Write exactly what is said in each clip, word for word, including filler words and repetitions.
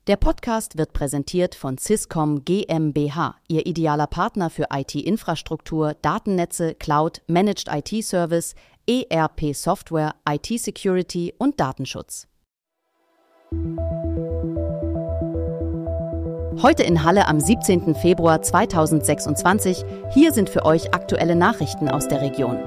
Der Podcast wird präsentiert von Swisscom GmbH, Ihr idealer Partner für I T-Infrastruktur, Datennetze, Cloud, Managed I T-Service, E R P-Software, I T-Security und Datenschutz. Heute in Halle am siebzehnten Februar zweitausendsechsundzwanzig. Hier sind für euch aktuelle Nachrichten aus der Region.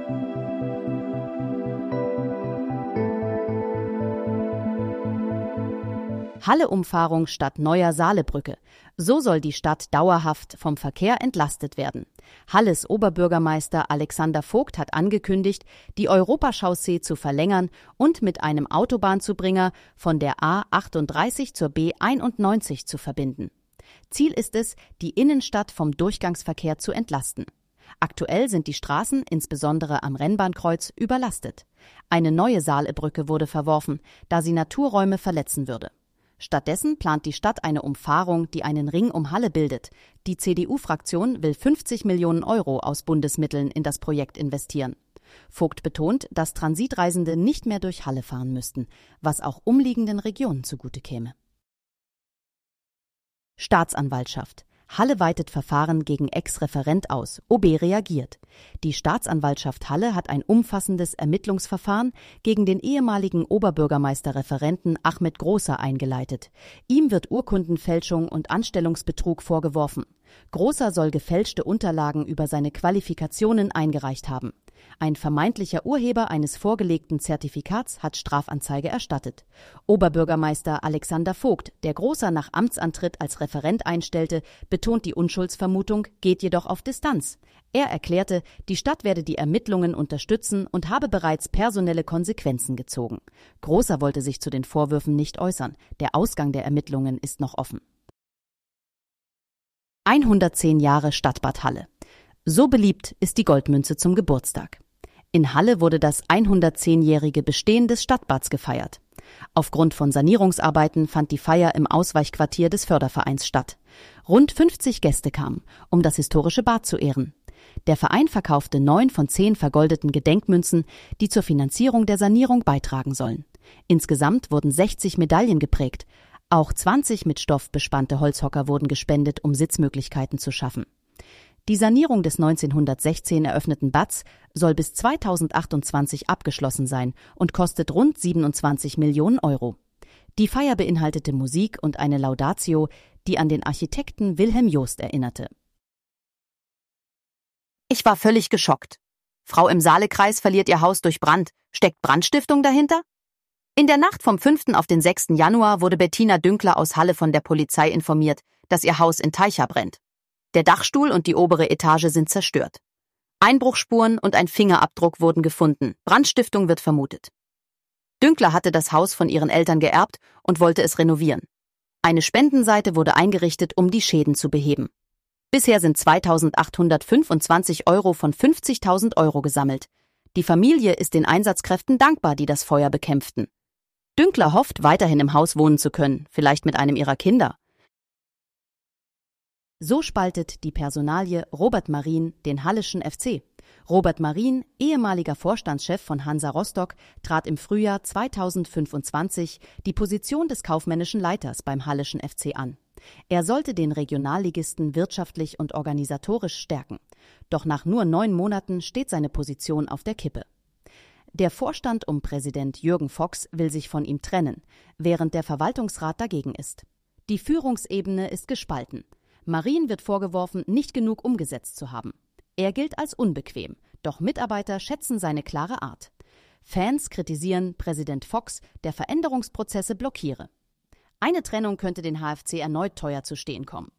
Halle-Umfahrung statt neuer Saalebrücke. So soll die Stadt dauerhaft vom Verkehr entlastet werden. Halles Oberbürgermeister Alexander Vogt hat angekündigt, die Europachaussee zu verlängern und mit einem Autobahnzubringer von der A achtunddreißig zur B einundneunzig zu verbinden. Ziel ist es, die Innenstadt vom Durchgangsverkehr zu entlasten. Aktuell sind die Straßen, insbesondere am Rennbahnkreuz, überlastet. Eine neue Saalebrücke wurde verworfen, da sie Naturräume verletzen würde. Stattdessen plant die Stadt eine Umfahrung, die einen Ring um Halle bildet. Die C D U-Fraktion will fünfzig Millionen Euro aus Bundesmitteln in das Projekt investieren. Vogt betont, dass Transitreisende nicht mehr durch Halle fahren müssten, was auch umliegenden Regionen zugute käme. Staatsanwaltschaft. Halle weitet Verfahren gegen Ex-Referent aus. O B reagiert. Die Staatsanwaltschaft Halle hat ein umfassendes Ermittlungsverfahren gegen den ehemaligen Oberbürgermeister-Referenten Ahmed Großer eingeleitet. Ihm wird Urkundenfälschung und Anstellungsbetrug vorgeworfen. Großer soll gefälschte Unterlagen über seine Qualifikationen eingereicht haben. Ein vermeintlicher Urheber eines vorgelegten Zertifikats hat Strafanzeige erstattet. Oberbürgermeister Alexander Vogt, der Großer nach Amtsantritt als Referent einstellte, betont die Unschuldsvermutung, geht jedoch auf Distanz. Er erklärte, die Stadt werde die Ermittlungen unterstützen und habe bereits personelle Konsequenzen gezogen. Großer wollte sich zu den Vorwürfen nicht äußern. Der Ausgang der Ermittlungen ist noch offen. hundertzehn Jahre Stadtbad Halle. So beliebt ist die Goldmünze zum Geburtstag. In Halle wurde das hundertzehnjährige Bestehen des Stadtbads gefeiert. Aufgrund von Sanierungsarbeiten fand die Feier im Ausweichquartier des Fördervereins statt. Rund fünfzig Gäste kamen, um das historische Bad zu ehren. Der Verein verkaufte neun von zehn vergoldeten Gedenkmünzen, die zur Finanzierung der Sanierung beitragen sollen. Insgesamt wurden sechzig Medaillen geprägt. Auch zwanzig mit Stoff bespannte Holzhocker wurden gespendet, um Sitzmöglichkeiten zu schaffen. Die Sanierung des neunzehnhundertsechzehn eröffneten Bads soll bis zweitausendachtundzwanzig abgeschlossen sein und kostet rund siebenundzwanzig Millionen Euro. Die Feier beinhaltete Musik und eine Laudatio, die an den Architekten Wilhelm Jost erinnerte. Ich war völlig geschockt. Frau im Saalekreis verliert ihr Haus durch Brand. Steckt Brandstiftung dahinter? In der Nacht vom fünften auf den sechsten Januar wurde Bettina Dünkler aus Halle von der Polizei informiert, dass ihr Haus in Teicha brennt. Der Dachstuhl und die obere Etage sind zerstört. Einbruchsspuren und ein Fingerabdruck wurden gefunden. Brandstiftung wird vermutet. Dünkler hatte das Haus von ihren Eltern geerbt und wollte es renovieren. Eine Spendenseite wurde eingerichtet, um die Schäden zu beheben. Bisher sind zweitausendachthundertfünfundzwanzig Euro von fünfzigtausend Euro gesammelt. Die Familie ist den Einsatzkräften dankbar, die das Feuer bekämpften. Dünkler hofft, weiterhin im Haus wohnen zu können, vielleicht mit einem ihrer Kinder. So spaltet die Personalie Robert Marin den Halleschen F C. Robert Marin, ehemaliger Vorstandschef von Hansa Rostock, trat im Frühjahr zweitausendfünfundzwanzig die Position des kaufmännischen Leiters beim Halleschen F C an. Er sollte den Regionalligisten wirtschaftlich und organisatorisch stärken. Doch nach nur neun Monaten steht seine Position auf der Kippe. Der Vorstand um Präsident Jürgen Fox will sich von ihm trennen, während der Verwaltungsrat dagegen ist. Die Führungsebene ist gespalten. Marin wird vorgeworfen, nicht genug umgesetzt zu haben. Er gilt als unbequem, doch Mitarbeiter schätzen seine klare Art. Fans kritisieren Präsident Fox, der Veränderungsprozesse blockiere. Eine Trennung könnte den H F C erneut teuer zu stehen kommen.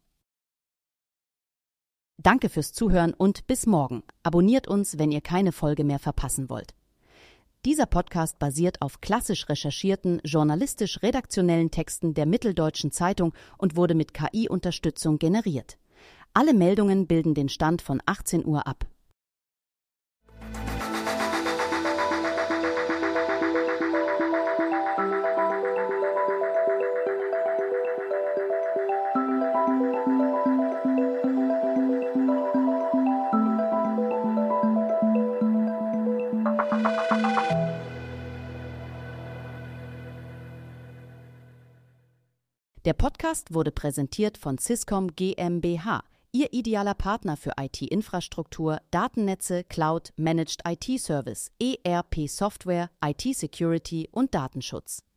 Danke fürs Zuhören und bis morgen. Abonniert uns, wenn ihr keine Folge mehr verpassen wollt. Dieser Podcast basiert auf klassisch recherchierten, journalistisch-redaktionellen Texten der Mitteldeutschen Zeitung und wurde mit K I-Unterstützung generiert. Alle Meldungen bilden den Stand von achtzehn Uhr ab. Der Podcast wurde präsentiert von Swisscom GmbH, Ihr idealer Partner für I T-Infrastruktur, Datennetze, Cloud, Managed I T-Service, E R P-Software, I T-Security und Datenschutz.